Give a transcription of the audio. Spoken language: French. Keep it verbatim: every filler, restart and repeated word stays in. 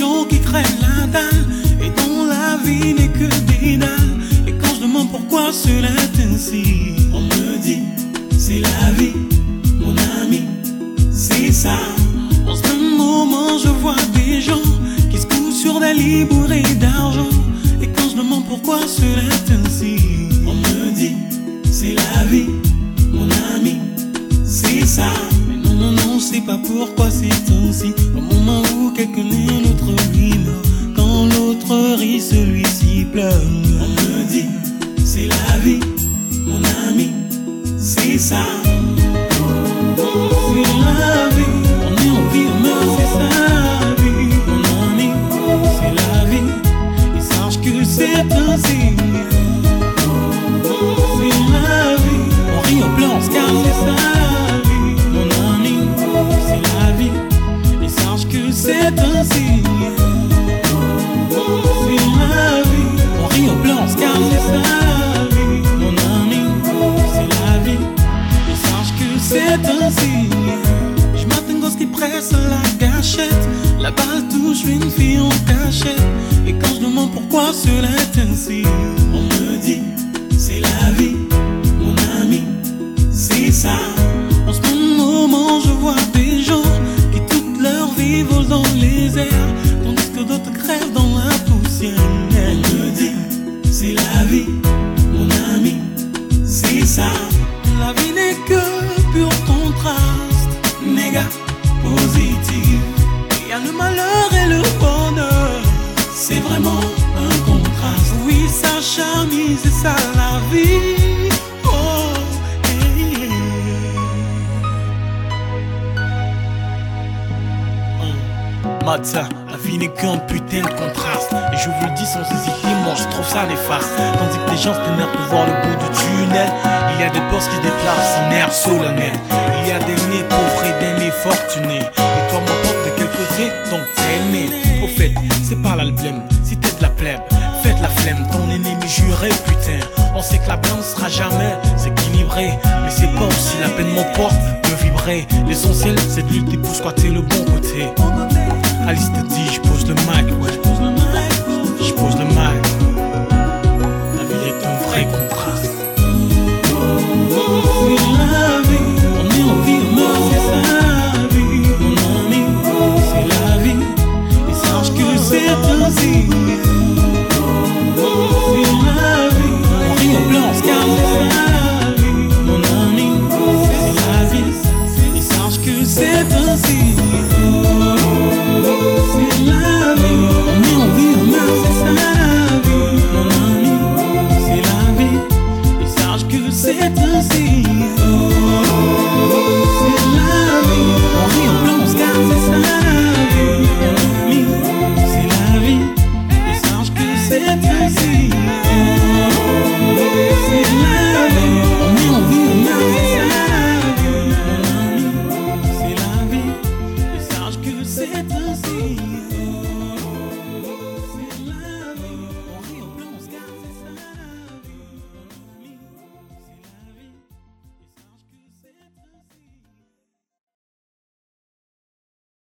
gens qui crèvent la dalle et dont la vie n'est que des dalles. Et quand je demande pourquoi cela est ainsi, on me dit c'est la vie, mon ami, c'est ça. En ce moment je vois des gens qui se couchent sur des lits bourrés d'argent. Et quand je demande pourquoi cela est ainsi, on me dit c'est la vie, mon ami, c'est ça. Mais non, non, non, je sais pas pourquoi c'est ainsi. Au moment où quelqu'un est, l'autre lui meurt. Quand l'autre rit, celui-ci pleure. On me dit c'est la vie, mon ami, c'est ça. C'est la vie, on est en vie, on meurt, c'est ça la vie. Mon ami, c'est la vie, et sache que c'est ainsi. C'est la vie, on rit, on pleure, on se calme, c'est ça la vie. Mon ami, c'est la vie, et sache que c'est ainsi. C'est la vie, on rit, on pleure, on se calme, c'est ça la vie. Mon ami, c'est la vie, et sache que c'est ainsi. Je m'attends gosse qui presse la gâchette, la balle touche une fille en cachette. Et quand je demande pourquoi cela est ainsi, on me dit c'est la vie, mon ami, c'est ça. En ce moment je vois des gens qui toute leur vie volent dans les airs, tandis que d'autres crèvent dans la poussière. Elle me dit c'est la vie, mon ami, c'est ça. La vie n'est que pur contraste, néga, positif. Il y a le malheur et le bonheur, c'est vraiment un contraste. Oui, ça charme, c'est ça la vie. Oh, hey, hey. Oh. Matin, la vie n'est qu'un putain de contraste. Et je vous le dis sans hésiter, moi je trouve ça néfaste. Tandis que les gens se ténèbrent pour voir le bout du tunnel. Il y a des boss qui se déplacent en air solennel. Il y a des nés pauvres et des nés fortunés. Et toi mon pote, de quel côté donc t'es né? Au fait, c'est pas là le blême. Si t'es de la plèbe, faites la flemme. Ton ennemi juré, putain. On sait que la peine ne sera jamais équilibré. Mais c'est pas aussi la peine mon pote de vibrer. L'essentiel c'est de lutter pour squatter le bon côté. Alice te dit, je pose le mic, ouais. Je pose le mic. La vie est un vrai contraste. C'est la vie, on est en vie, on meurt, c'est ça la vie. Mon ami, c'est la vie, et sache que c'est ainsi.